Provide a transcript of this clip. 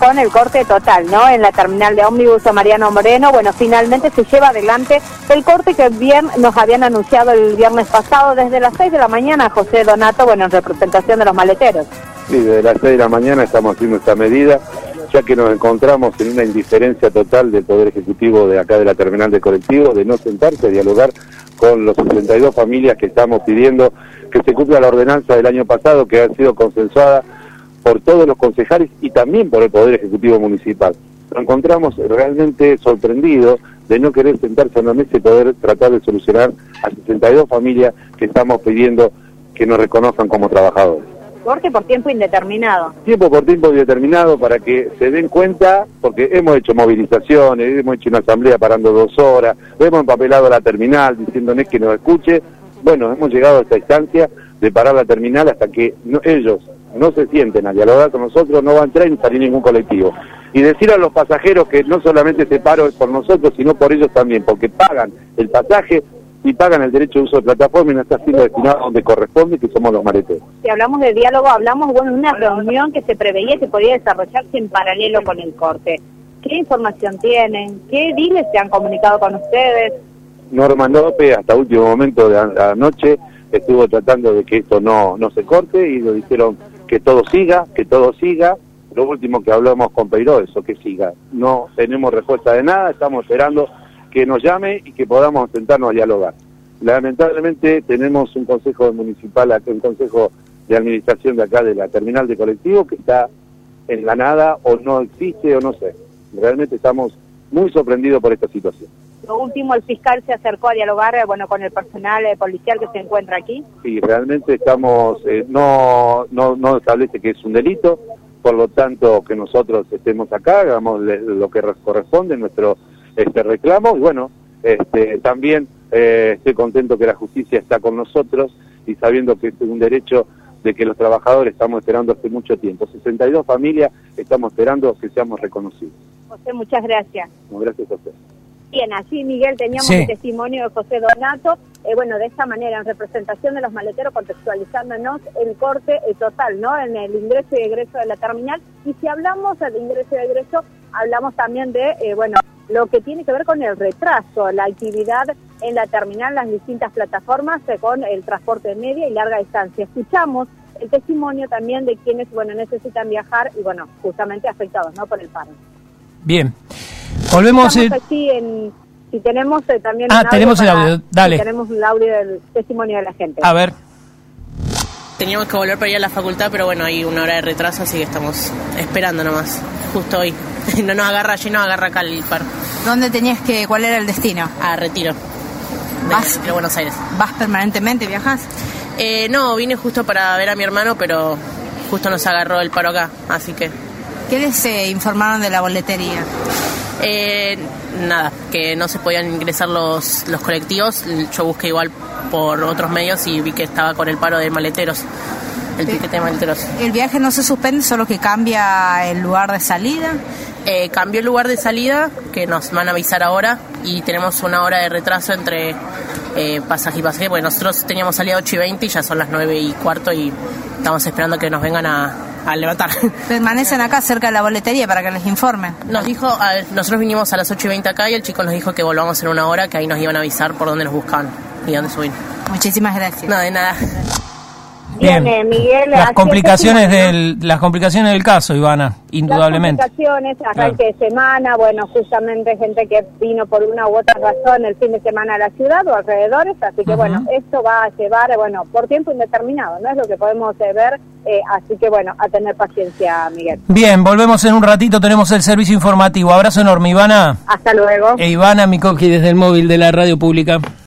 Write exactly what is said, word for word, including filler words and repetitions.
con el corte total, ¿no? En la terminal de ómnibus Mariano Moreno, bueno, finalmente se lleva adelante el corte que bien nos habían anunciado el viernes pasado desde las seis de la mañana, José Donato, bueno, en representación de los maleteros. Sí, desde las seis de la mañana estamos haciendo esta medida, ya que nos encontramos en una indiferencia total del Poder Ejecutivo de acá de la terminal de colectivos, de no sentarse a dialogar con los sesenta y dos familias que estamos pidiendo que se cumpla la ordenanza del año pasado, que ha sido consensuada por todos los concejales y también por el Poder Ejecutivo Municipal. Nos encontramos realmente sorprendidos de no querer sentarse a una mesa y poder tratar de solucionar a sesenta y dos familias que estamos pidiendo que nos reconozcan como trabajadores. Corte por tiempo indeterminado. Tiempo por tiempo indeterminado para que se den cuenta, porque hemos hecho movilizaciones, hemos hecho una asamblea parando dos horas, hemos empapelado la terminal diciéndoles que nos escuche. Bueno, hemos llegado a esta instancia de parar la terminal hasta que no, ellos no se sienten a dialogar con nosotros, no va a entrar ni salir ningún colectivo. Y decir a los pasajeros que no solamente se paro por nosotros, sino por ellos también, porque pagan el pasaje y pagan el derecho de uso de plataforma y no está siendo destinado donde corresponde, que somos los maleteros. Si hablamos de diálogo, hablamos bueno, de una reunión que se preveía que podía desarrollarse en paralelo con el corte. ¿Qué información tienen? ¿Qué diles se han comunicado con ustedes? Norma López, hasta último momento de la noche, estuvo tratando de que esto no, no se corte y nos dijeron que todo siga, que todo siga. Lo último que hablamos con Peiró, eso, que siga. No tenemos respuesta de nada, estamos esperando que nos llame y que podamos sentarnos a dialogar. Lamentablemente tenemos un consejo municipal, un consejo de administración de acá de la terminal de colectivo que está en la nada o no existe o no sé. Realmente estamos muy sorprendidos por esta situación. Lo último, el fiscal se acercó a dialogar bueno, con el personal eh, policial que se encuentra aquí. Sí, realmente estamos, eh, no, no, no establece que es un delito, por lo tanto que nosotros estemos acá, hagamos lo que corresponde, nuestro este reclamo, y bueno, este también eh, estoy contento que la justicia está con nosotros y sabiendo que es un derecho de que los trabajadores estamos esperando hace mucho tiempo. sesenta y dos familias estamos esperando que seamos reconocidos. José, muchas gracias. No, gracias a usted. Bien, así Miguel teníamos sí. el testimonio de José Donato, eh, bueno, de esta manera, en representación de los maleteros, contextualizándonos el corte eh, total, ¿no?, en el ingreso y egreso de la terminal, y si hablamos de ingreso y egreso, hablamos también de, eh, bueno, lo que tiene que ver con el retraso, la actividad en la terminal, las distintas plataformas, eh, con el transporte de media y larga distancia. Escuchamos el testimonio también de quienes, bueno, necesitan viajar y, bueno, justamente afectados, ¿no?, por el paro. Bien. Volvemos el... aquí en, si tenemos eh, también ah tenemos para, el audio, dale. Si tenemos el audio del testimonio de la gente. A ver. Teníamos que volver para ir a la facultad, pero bueno, hay una hora de retraso, así que estamos esperando nomás, justo hoy. No nos agarra allí, nos agarra acá el paro. ¿Dónde tenías que, cuál era el destino? A Retiro, ¿Vas, de, de Buenos Aires. ¿Vas permanentemente, viajas? Eh, no, vine justo para ver a mi hermano, pero justo nos agarró el paro acá, así que... ¿Qué les eh, informaron de la boletería? Eh, nada, que no se podían ingresar los, los colectivos. Yo busqué igual por otros medios y vi que estaba con el paro de maleteros, el piquete de maleteros. ¿El viaje no se suspende, solo que cambia el lugar de salida? Eh, cambió el lugar de salida, que nos van a avisar ahora, y tenemos una hora de retraso entre eh, pasaje y pasaje, porque nosotros teníamos salida ocho y veinte y ya son las nueve y cuarto y estamos esperando que nos vengan a, a levantar. ¿Permanecen acá cerca de la boletería para que les informen? Nos dijo, a ver, nosotros vinimos a las ocho y veinte acá y el chico nos dijo que volvamos en una hora, que ahí nos iban a avisar por dónde nos buscaban y dónde subir. Muchísimas gracias. No, de nada. Bien, Bien, eh, Miguel, las complicaciones del las complicaciones del caso, Ivana, indudablemente. Las complicaciones, arranque claro. de semana, bueno, justamente gente que vino por una u otra razón el fin de semana a la ciudad o alrededores, así que uh-huh. bueno, esto va a llevar, bueno, por tiempo indeterminado, ¿no? Es lo que podemos eh, ver, eh, así que bueno, a tener paciencia, Miguel. Bien, volvemos en un ratito, tenemos el servicio informativo. Abrazo enorme, Ivana. Hasta luego. E Ivana Mikoki desde el móvil de la radio pública.